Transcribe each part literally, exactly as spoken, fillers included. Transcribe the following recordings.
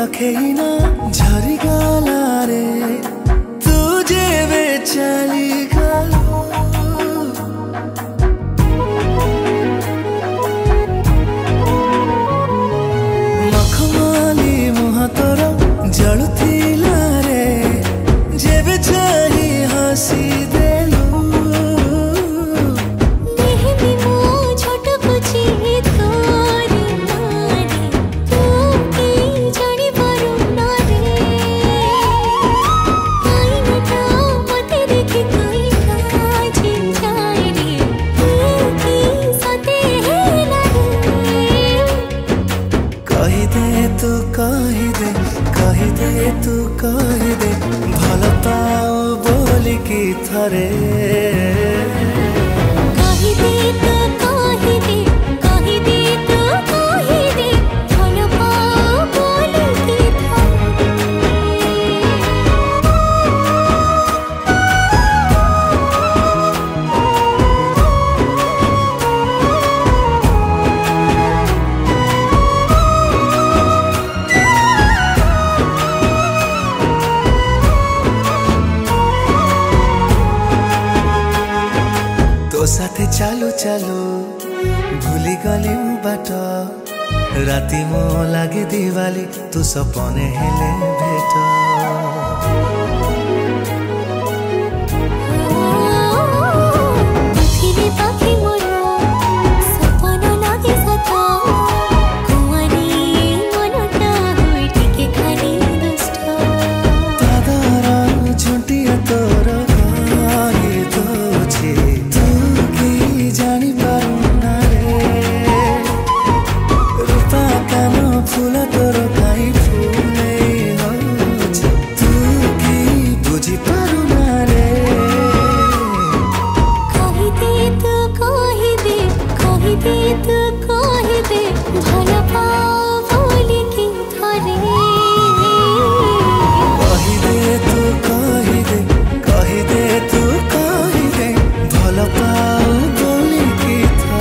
पाखे ना झरी गला रे तू जेबे चली गलू मखमली मुह तोर जलुथिला रे जेबे चाही हसी देलू तू कही दे कही दे तू कही दे भल पाओ बोली की थरे कही दे तू कही दे कही दे तू कही दे भल पाओ बोली की तो साथे चालू चालू भूली गली मु बाट राति मो लागे दिवाली तू सपने हेले भेट तू कही दे भल पाओ बोली की थरे कही दे तू कही दे कही दे तू कही दे भल पाओ बोली की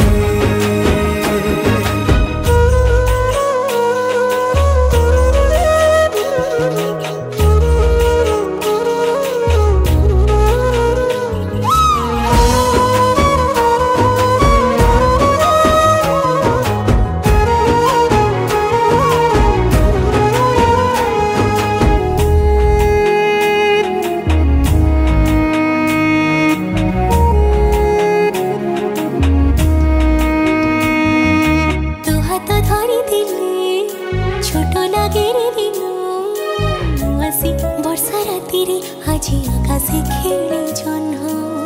छोट लगे रे दिनो आसी वर्षा राति रे আজি आकाशे खेले जह्न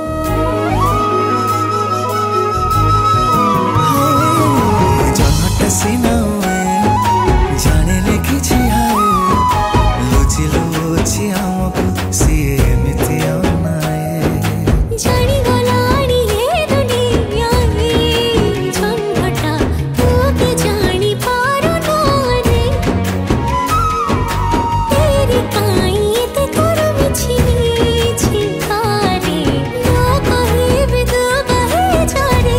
जह्नटा सिनाए जाने लेखि हाय लुचि लुचि आमको सी एमिति अनाए जानी गलानी हे दुनिया रे जह्नटा तू के जानी पारो ना रे तेरी काई ते कर मिछि मिछि तारे ना कहे भी तू कहे जारे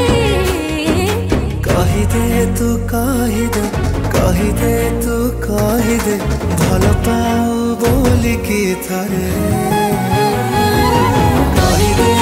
कही दे तू कही दे कही दे तू कही दे भल पाओ बोली की थरे कही दे